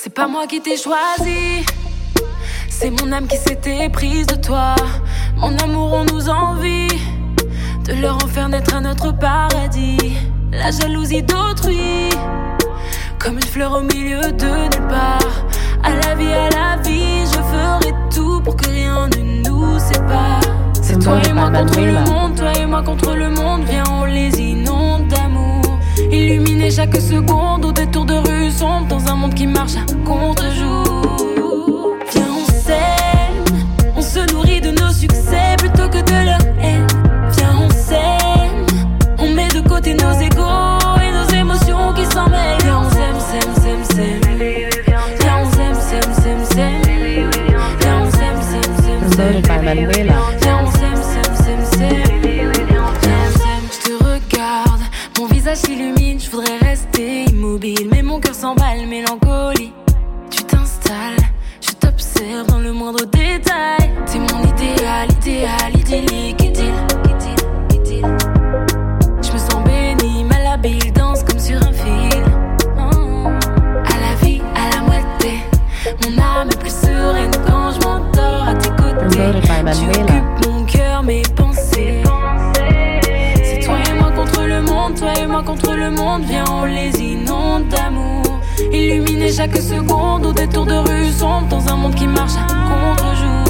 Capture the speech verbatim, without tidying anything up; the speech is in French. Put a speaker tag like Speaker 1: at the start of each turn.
Speaker 1: C'est pas moi qui t'ai choisi, c'est mon âme qui s'était prise de toi. Mon amour, on nous envie de leur en faire naître un autre paradis. La jalousie d'autrui, comme une fleur au milieu de nulle part. À la vie, à la vie, je ferai tout pour que rien ne nous sépare. C'est toi et moi contre le monde, toi et moi contre le monde. Viens, on les inonde d'amour. Illuminer chaque seconde au détour de rues sombres, dans un monde qui marche à contre-jour. Viens, on s'aime, on se nourrit de nos succès plutôt que de leur haine. Viens, on s'aime, on met de côté nos égos et nos émotions qui s'en mêlent. Viens, on s'aime, s'aime, s'aime, s'aime. Viens, on s'aime, s'aime, s'aime, s'aime. Viens, on s'aime, s'aime, s'aime, s'aime. Viens, on s'aime, s'aime, s'aime, s'aime. Je te regarde, mon visage s'illumine, je voudrais rester immobile, mais mon cœur s'emballe, mélancolie. Tu t'installes, je t'observe dans le moindre détail. T'es mon idéal, idéal, idyllique, idylle, idylle, idylle. Je me sens bénie, malhabile, danse comme sur un fil. Oh. À la vie, à la moitié, mon âme est plus sereine quand je m'endors à tes côtés. Tu occupes mon cœur, mes pensées. C'est toi et moi contre le monde, toi et moi contre le monde. Viens, on les inonde d'amour. Illuminer chaque seconde au détour de rues sombres, dans un monde qui marche à contre-jour.